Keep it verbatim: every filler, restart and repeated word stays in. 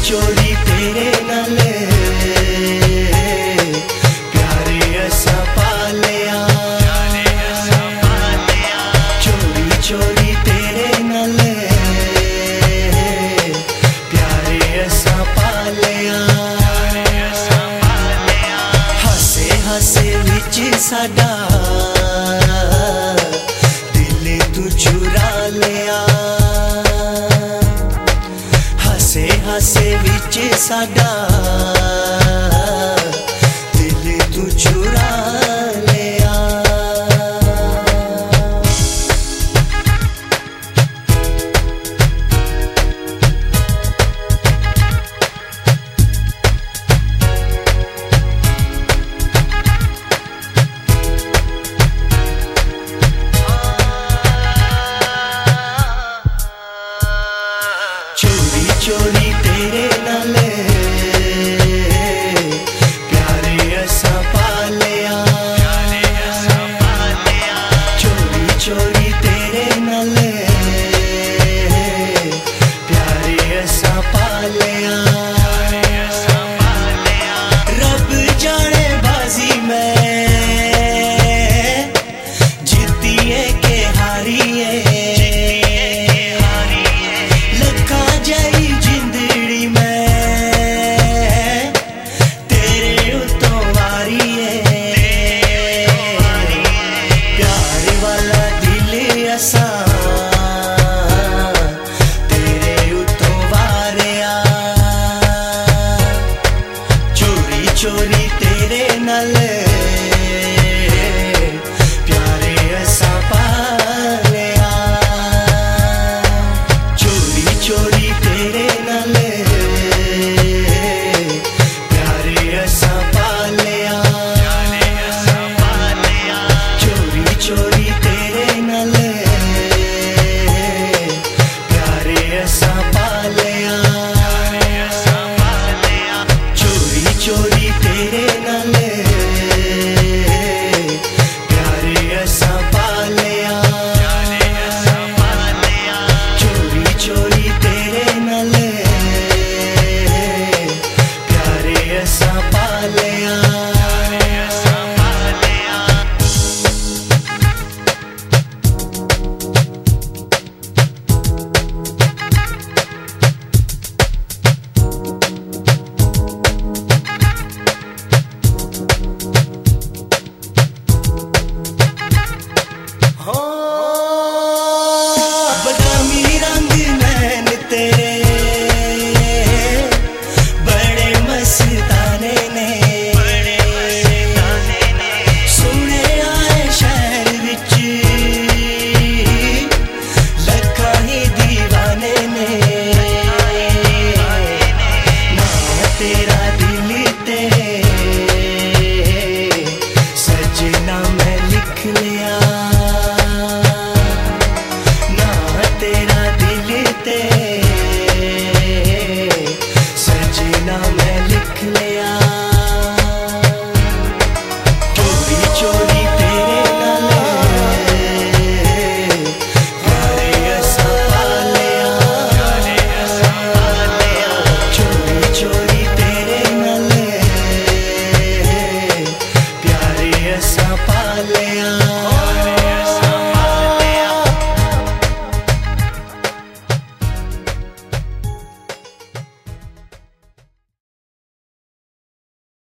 चोरी तेरे नाल प्यारे असा पालिया, चोरी चोरी तेरे नाल प्यारे असा पालिया। हसे हसे विच साडा दिल तू चुरा लिया, हसे हसे विच साडा दिल तू चुरा लिया। चोरी चोरी तेरे नाल प्यारे असा पालिया, चोरी चोरी तेरे नाल प्यारे असा पालिया। रब जाने बाजी मैं जीतीए के हारीए, चोरी तेरे नाल प्यारे असा पालिया, चोरी चोरी तेरे नाल प्यारे असा पालिया, चोरी चोरी तेरे नाल प्यारे असा पालिया, चोरी चोरी तेरे नाल प्यारे असा पालिया, चोरी चोरी तेरे नाल प्यारे असा पालिया। बदामी रंग नैन तेरे बड़े मस्ताने ने, सुने आए शहर विच लखा ही दीवाने ने, ना तेरा दिल ते सजना मैं लिख लिया, तेरा दिल ते सजना मैं लिख लिया। चोरी चोरी तेरे नाल प्यारे असा पालिया, चोरी चोरी तेरे नाल प्यारे असा पालिया।